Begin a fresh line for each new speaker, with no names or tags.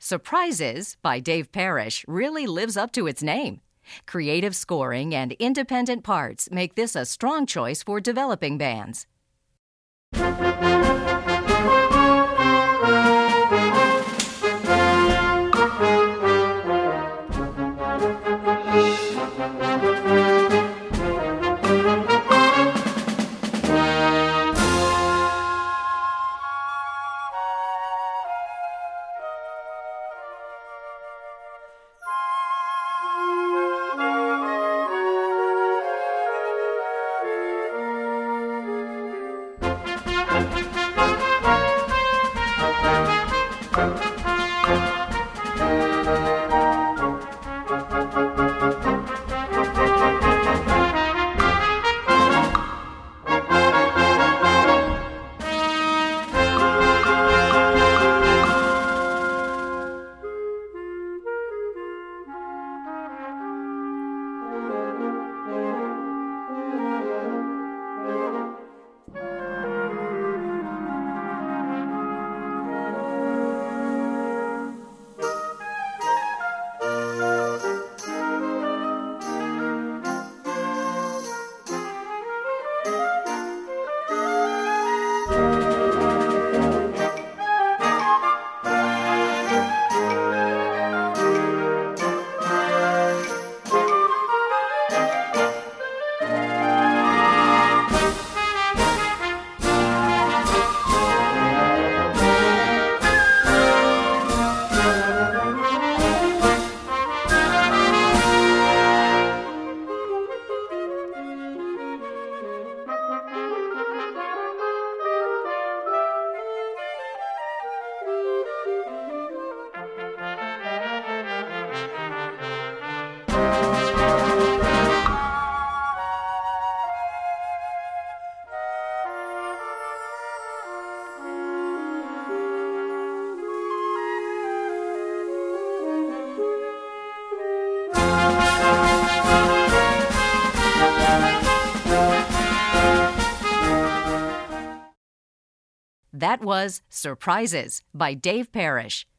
Surprises by Dave Parrish really lives up to its name. Creative scoring and independent parts make this a strong choice for developing bands. That was Surprises by Dave Parrish.